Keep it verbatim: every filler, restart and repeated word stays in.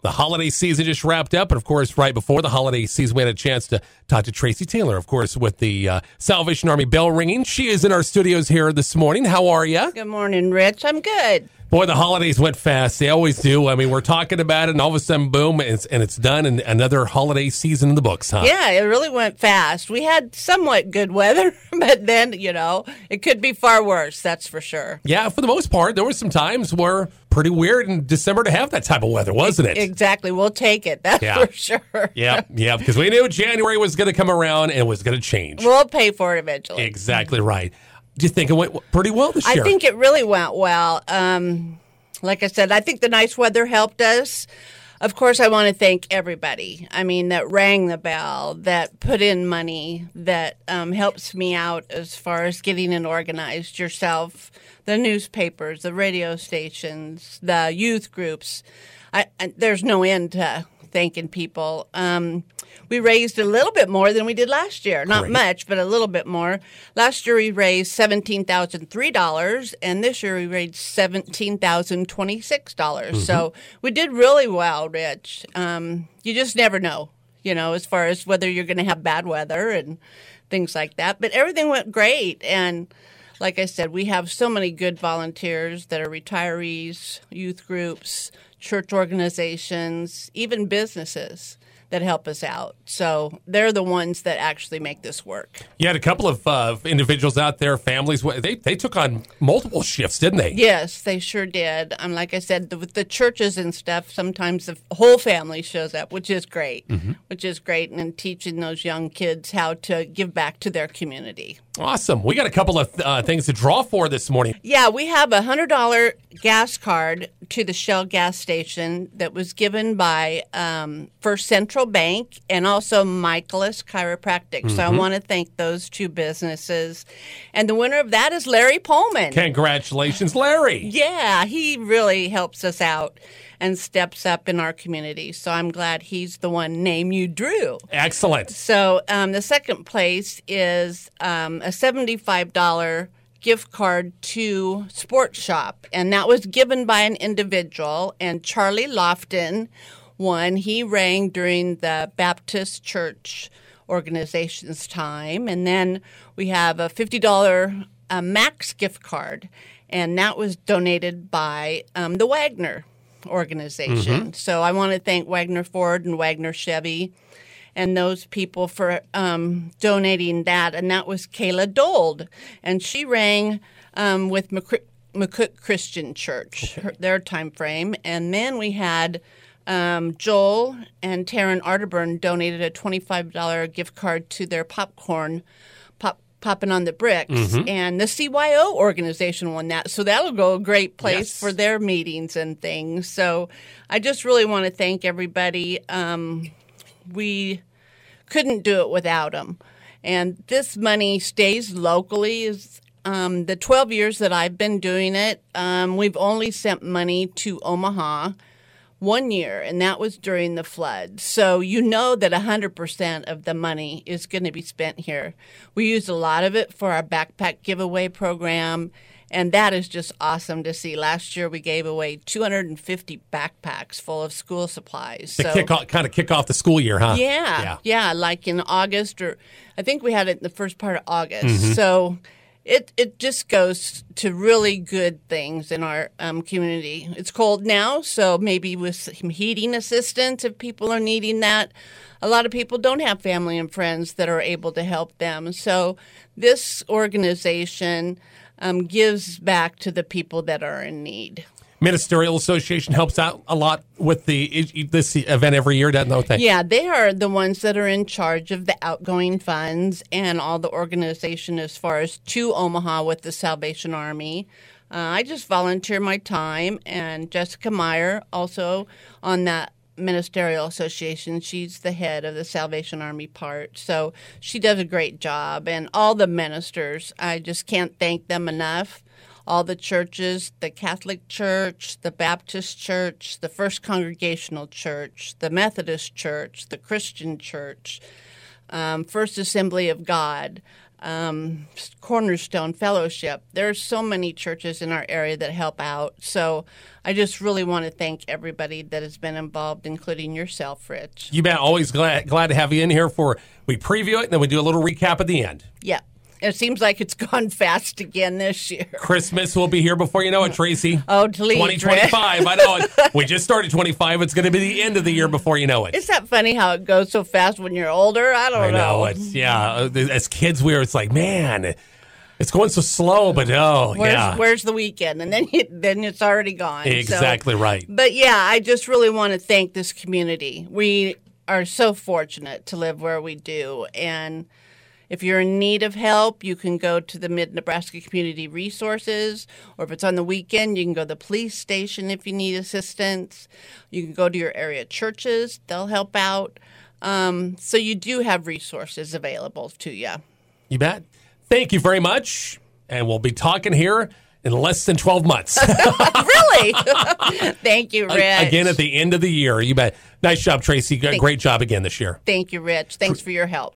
The holiday season just wrapped up, and of course, right before the holiday season, we had a chance to talk to Tracy Taylor, of course, with the uh, Salvation Army bell ringing. She is in our studios here this morning. How are you? Good morning, Rich. I'm good. Boy, the holidays went fast. They always do. I mean, we're talking about it, and all of a sudden, boom, and it's, and it's done, and another holiday season in the books, huh? Yeah, it really went fast. We had somewhat good weather, but then, you know, it could be far worse, that's for sure. Yeah, for the most part, there were some times where pretty weird in December to have that type of weather, wasn't it? Exactly. We'll take it. That's yeah. for sure. Yeah, yeah, because we knew January was going to come around and was going to change. We'll pay for it eventually. Exactly right. Do you think it went pretty well this year? I think it really went well. Um, like I said, I think the nice weather helped us. Of course, I want to thank everybody. I mean, that rang the bell, that put in money, that um, helps me out as far as getting it organized. Yourself, the newspapers, the radio stations, the youth groups. I, I, there's no end to thanking people. Um, we raised a little bit more than we did last year. Not Great. much, but a little bit more. Last year we raised seventeen thousand three dollars, and this year we raised seventeen thousand twenty-six dollars. Mm-hmm. So we did really well, Rich. Um, you just never know, you know, as far as whether you're going to have bad weather and things like that. But everything went great, and like I said, we have so many good volunteers that are retirees, youth groups, church organizations, even businesses that help us out. So they're the ones that actually make this work. You had a couple of uh, individuals out there, families. They they took on multiple shifts, didn't they? Yes, they sure did. Um, like I said, the, with the churches and stuff, sometimes the whole family shows up, which is great, mm-hmm. which is great, and teaching those young kids how to give back to their community. Awesome. We got a couple of uh, things to draw for this morning. Yeah, we have a one hundred dollars gas card to the Shell gas station that was given by um, First Central Bank and also Michaelis Chiropractic. Mm-hmm. So I want to thank those two businesses. And the winner of that is Larry Pullman. Congratulations, Larry. Yeah, he really helps us out and steps up in our community. So I'm glad he's the one name you drew. Excellent. So um, the second place is um, a seventy-five dollars gift card to Sports Shop, and that was given by an individual, and Charlie Lofton won. He rang during the Baptist Church organization's time, and then we have a fifty dollars uh, Max gift card, and that was donated by um, the Wagner organization. Mm-hmm. So I want to thank Wagner Ford and Wagner Chevy and those people for um, donating that. And that was Kayla Dold. And she rang um, with McC- McCook Christian Church, okay. her, their time frame. And then we had um, Joel and Taryn Arterburn donated a twenty-five dollars gift card to their popcorn pop Popping on the Bricks, mm-hmm. and the C Y O organization won that. So that'll go a great place yes. for their meetings and things. So I just really want to thank everybody. Um, we couldn't do it without them. And this money stays locally. Is um, the twelve years that I've been doing it, um, we've only sent money to Omaha one year, and that was during the flood. So you know that one hundred percent of the money is going to be spent here. We used a lot of it for our backpack giveaway program, and that is just awesome to see. Last year we gave away two hundred fifty backpacks full of school supplies. To so, kick off, kind of kick off the school year, huh? Yeah, yeah, yeah, like in August, or I think we had it in the first part of August. Mm-hmm. So It it just goes to really good things in our um, community. It's cold now, so maybe with some heating assistance if people are needing that. A lot of people don't have family and friends that are able to help them. So this organization um, gives back to the people that are in need. Ministerial Association helps out a lot with the this event every year, doesn't they? Yeah, they are the ones that are in charge of the outgoing funds and all the organization as far as to Omaha with the Salvation Army. Uh, I just volunteer my time, and Jessica Meyer also on that Ministerial Association. She's the head of the Salvation Army part, so she does a great job. And all the ministers, I just can't thank them enough. All the churches, the Catholic Church, the Baptist Church, the First Congregational Church, the Methodist Church, the Christian Church, um, First Assembly of God, um, Cornerstone Fellowship. There's so many churches in our area that help out. So I just really want to thank everybody that has been involved, including yourself, Rich. You bet. Always glad glad to have you in here for, we preview it, and then we do a little recap at the end. Yeah. It seems like it's gone fast again this year. Christmas will be here before you know it, Tracy. Oh, please. twenty twenty-five. I know it. We just started twenty-five. It's going to be the end of the year before you know it. Isn't that funny how it goes so fast when you're older? I don't I know. know. It's, yeah. As kids, we were, it's like, man, it's going so slow, but oh, where's, yeah. Where's the weekend? And then you, then it's already gone. Exactly so, right. But yeah, I just really want to thank this community. We are so fortunate to live where we do. And if you're in need of help, you can go to the Mid-Nebraska Community Resources, or if it's on the weekend, you can go to the police station if you need assistance. You can go to your area churches. They'll help out. Um, so you do have resources available to you. You bet. Thank you very much. And we'll be talking here in less than twelve months. Really? Thank you, Rich. Again, at the end of the year. You bet. Nice job, Tracy. Thank Great job again this year. Thank you, Rich. Thanks for your help.